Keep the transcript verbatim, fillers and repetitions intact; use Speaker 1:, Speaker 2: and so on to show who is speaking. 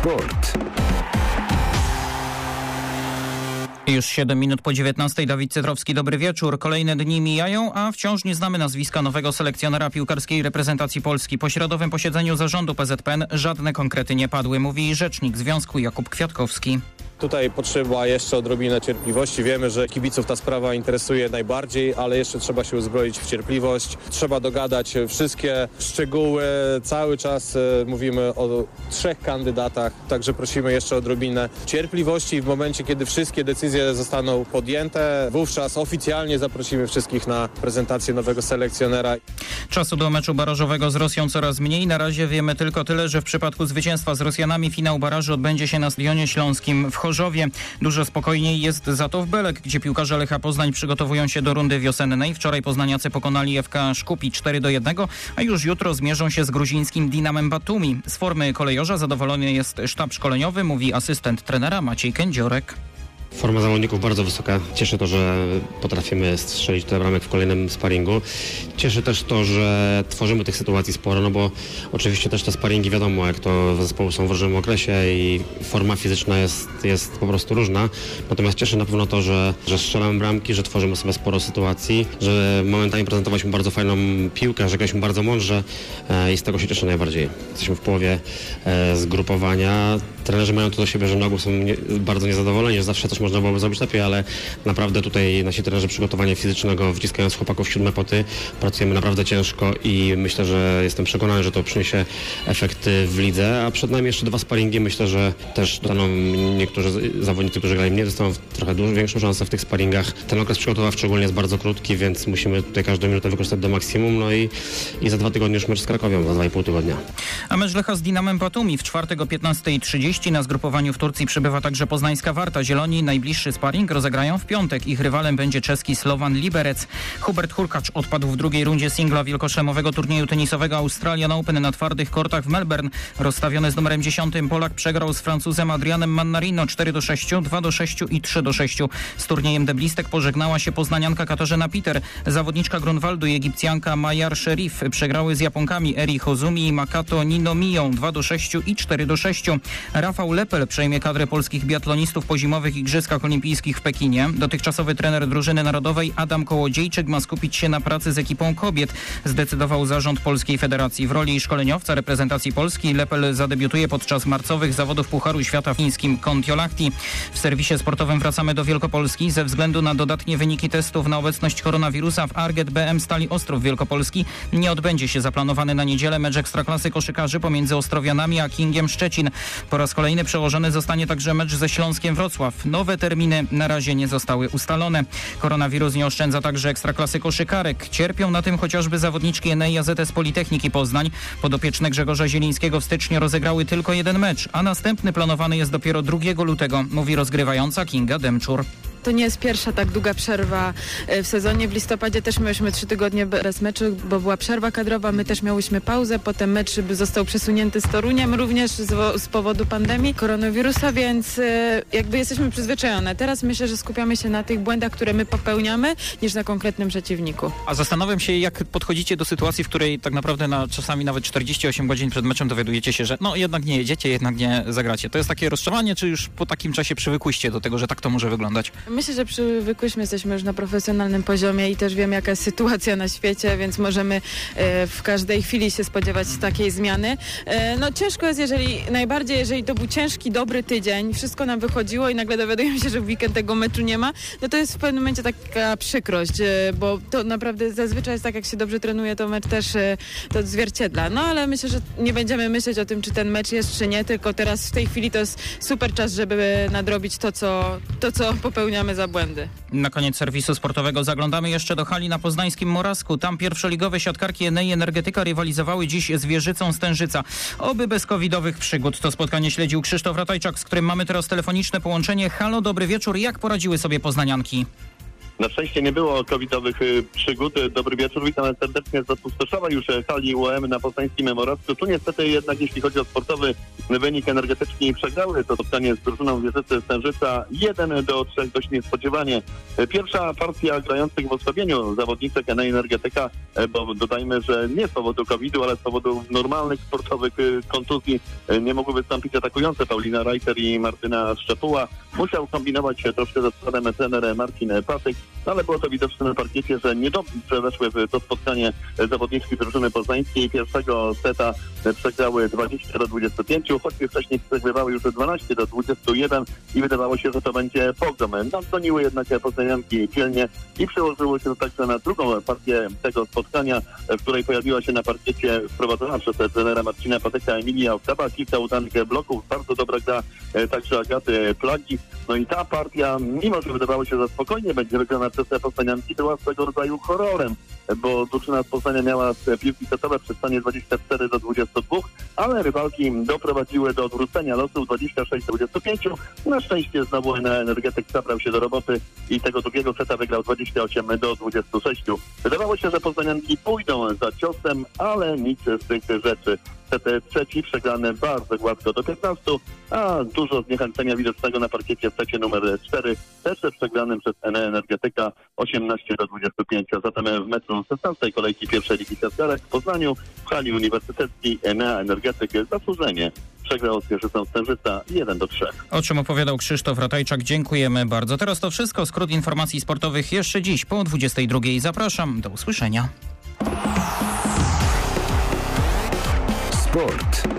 Speaker 1: Sport.
Speaker 2: Już siedem minut po dziewiętnastej. Dawid Cytrowski, dobry wieczór. Kolejne dni mijają, a wciąż nie znamy nazwiska nowego selekcjonera piłkarskiej reprezentacji Polski. Po środowym posiedzeniu zarządu P Z P N żadne konkrety nie padły, mówi rzecznik związku Jakub Kwiatkowski.
Speaker 3: Tutaj potrzeba jeszcze odrobinę cierpliwości. Wiemy, że kibiców ta sprawa interesuje najbardziej, ale jeszcze trzeba się uzbroić w cierpliwość. Trzeba dogadać wszystkie szczegóły. Cały czas mówimy o trzech kandydatach, także prosimy jeszcze o odrobinę cierpliwości. W momencie, kiedy wszystkie decyzje zostaną podjęte, wówczas oficjalnie zaprosimy wszystkich na prezentację nowego selekcjonera.
Speaker 2: Czasu do meczu barażowego z Rosją coraz mniej. Na razie wiemy tylko tyle, że w przypadku zwycięstwa z Rosjanami finał barażu odbędzie się na Stadionie Śląskim w Chorzowie. Dużo spokojniej jest za to w Belek, gdzie piłkarze Lecha Poznań przygotowują się do rundy wiosennej. Wczoraj poznaniacy pokonali F K Szkupi cztery do jednego, a już jutro zmierzą się z gruzińskim Dinamem Batumi. Z formy kolejorza zadowolony jest sztab szkoleniowy, mówi asystent trenera Maciej Kędziorek.
Speaker 4: Forma zawodników bardzo wysoka. Cieszy to, że potrafimy strzelić te bramek w kolejnym sparingu. Cieszy też to, że tworzymy tych sytuacji sporo, no bo oczywiście też te sparingi wiadomo, jak to zespoły są w różnym okresie i forma fizyczna jest, jest po prostu różna. Natomiast cieszy na pewno to, że, że strzelamy bramki, że tworzymy sobie sporo sytuacji, że momentami prezentowaliśmy bardzo fajną piłkę, że graliśmy bardzo mądrze e, i z tego się cieszę najbardziej. Jesteśmy w połowie e, zgrupowania. Trenerzy mają to do siebie, że na ogół są nie, bardzo niezadowoleni, że zawsze też można byłoby zrobić lepiej, ale naprawdę tutaj nasi trenerzy przygotowania fizycznego, wciskając chłopaków w siódme poty, pracujemy naprawdę ciężko i myślę, że jestem przekonany, że to przyniesie efekty w lidze, a przed nami jeszcze dwa sparingi. Myślę, że też dostaną niektórzy zawodnicy, którzy grali mniej, dostaną trochę dużo, większą szansę w tych sparingach. Ten okres przygotowawczy szczególnie jest bardzo krótki, więc musimy tutaj każdą minutę wykorzystać do maksimum, no i, i za dwa tygodnie już mecz z Krakowią, za dwa i pół tygodnia.
Speaker 2: A mecz Lecha z Dinamem Batumi w czwartek o piętnastej trzydzieści. Na zgrupowaniu w Turcji przybywa także poznańska Warta. Zieloni najbliższy sparing rozegrają w piątek. Ich rywalem będzie czeski Slovan Liberec. Hubert Hurkacz odpadł w drugiej rundzie singla wielkoszlemowego turnieju tenisowego Australian Open na twardych kortach w Melbourne. Rozstawiony z numerem dziesiątym Polak przegrał z Francuzem Adrianem Mannarino cztery do sześciu, dwa do sześciu i trzy do sześciu. Z turniejem deblistek pożegnała się poznanianka Katarzyna Peter. Zawodniczka Grunwaldu i Egipcjanka Mayar Sherif przegrały z Japonkami Eri Hozumi i Makato Ninomiją dwa do sześciu i cztery do sześciu. Rafał Lepel przejmie kadrę polskich biatlonistów po zimowych Igrzyskach Olimpijskich w Pekinie. Dotychczasowy trener drużyny narodowej Adam Kołodziejczyk ma skupić się na pracy z ekipą kobiet, zdecydował zarząd Polskiej Federacji. W roli szkoleniowca reprezentacji Polski Lepel zadebiutuje podczas marcowych zawodów Pucharu Świata w chińskim Kontiolahti. W serwisie sportowym wracamy do Wielkopolski. Ze względu na dodatnie wyniki testów na obecność koronawirusa w Arget B M Stali Ostrów Wielkopolski nie odbędzie się zaplanowany na niedzielę mecz Ekstraklasy koszykarzy pomiędzy Ostrowianami a Kingiem Szczecin. Po raz kolejny przełożony zostanie także mecz ze Śląskiem Wrocław. Nowe terminy na razie nie zostały ustalone. Koronawirus nie oszczędza także Ekstraklasy koszykarek. Cierpią na tym chociażby zawodniczki N E I A Z S Politechniki Poznań. Podopieczne Grzegorza Zielińskiego w styczniu rozegrały tylko jeden mecz, a następny planowany jest dopiero drugiego lutego, mówi rozgrywająca Kinga Demczur.
Speaker 5: To nie jest pierwsza tak długa przerwa w sezonie. W listopadzie też mieliśmy trzy tygodnie bez meczu, bo była przerwa kadrowa. My też miałyśmy pauzę. Potem mecz został przesunięty z Toruniem również z, z powodu pandemii koronawirusa, więc jakby jesteśmy przyzwyczajone. Teraz myślę, że skupiamy się na tych błędach, które my popełniamy, niż na konkretnym przeciwniku.
Speaker 2: A zastanawiam się, jak podchodzicie do sytuacji, w której tak naprawdę na czasami nawet czterdzieści osiem godzin przed meczem dowiadujecie się, że no jednak nie jedziecie, jednak nie zagracie. To jest takie rozczarowanie, czy już po takim czasie przywykłyście do tego, że tak to może wyglądać?
Speaker 5: Myślę, że przywykłyśmy, jesteśmy już na profesjonalnym poziomie i też wiemy, jaka jest sytuacja na świecie, więc możemy e, w każdej chwili się spodziewać takiej zmiany. E, no ciężko jest, jeżeli najbardziej, jeżeli to był ciężki, dobry tydzień, wszystko nam wychodziło i nagle dowiadujemy się, że w weekend tego meczu nie ma, no to jest w pewnym momencie taka przykrość, e, bo to naprawdę zazwyczaj jest tak, jak się dobrze trenuje, to mecz też e, to odzwierciedla. No ale myślę, że nie będziemy myśleć o tym, czy ten mecz jest, czy nie, tylko teraz w tej chwili to jest super czas, żeby nadrobić to, co, to, co popełniamy za błędy.
Speaker 2: Na koniec serwisu sportowego zaglądamy jeszcze do hali na poznańskim Morawsku. Tam pierwszoligowe siatkarki N E I Energetyka rywalizowały dziś z Wieżycą Stężyca. Oby bez covidowych przygód. To spotkanie śledził Krzysztof Ratajczak, z którym mamy teraz telefoniczne połączenie. Halo, dobry wieczór. Jak poradziły sobie poznanianki?
Speaker 1: Na szczęście nie było covidowych przygód. Dobry wieczór, witam serdecznie z Zapustoszowa już hali U M na Poznańskim Morawsku. Tu niestety jednak jeśli chodzi o sportowy wynik energetycznie przegrały to spotkanie z drużyną Wieżycy Stężyca jeden do trzech dość niespodziewanie. Pierwsza partia grających w osłabieniu zawodniczek Enea Energetyka, bo dodajmy, że nie z powodu kowida, ale z powodu normalnych sportowych kontuzji nie mogły wystąpić atakujące Paulina Reiter i Martyna Szczepuła. Musiał kombinować troszkę ze składem trener Marcin Patyk, ale było to widoczne na parkiecie, że niedobrze weszły w to spotkanie zawodniczki drużyny poznańskiej. Pierwszego seta przegrały dwadzieścia do dwudziestu pięciu, choćby wcześniej przegrywały już dwanaście do dwudziestu jeden i wydawało się, że to będzie pogrom. Nadgoniły jednak poznanianki dzielnie i przełożyło się to także na drugą partię tego spotkania, w której pojawiła się na parkiecie wprowadzona przez trenera Marcina Patyka Emilia Oktaba, kilka udanych bloków, bardzo dobra gra także Agaty Plagi. No i ta partia, mimo że wydawało się, że spokojnie będzie wygrana przez te poznanianki, była swego rodzaju horrorem, bo drużyna z Poznania miała piłki setowe przy stanie dwadzieścia cztery do dwudziestu dwóch, ale rywalki doprowadziły do odwrócenia losu dwadzieścia sześć do dwudziestu pięciu. Na szczęście znowu Enea Energetyk zabrał się do roboty i tego drugiego seta wygrał dwadzieścia osiem do dwudziestu sześciu. Wydawało się, że poznanianki pójdą za ciosem, ale nic z tych rzeczy. Set trzeci przegrany bardzo gładko do piętnastu, a dużo zniechęcenia widocznego na parkiecie w secie numer cztery, też przegranym przez Enea Energetyka osiemnaście do dwudziestu pięciu. Zatem w meczu szesnastej kolejki pierwszej ligi siatkarek w Poznaniu w hali uniwersyteckiej Enea Energetyk zasłużenie przegrał z Wieżycą Stężyca jeden do trzech.
Speaker 2: O czym opowiadał Krzysztof Ratajczak, dziękujemy bardzo. Teraz to wszystko, skrót informacji sportowych jeszcze dziś po dwudziestej drugiej. Zapraszam, do usłyszenia.
Speaker 6: Sport.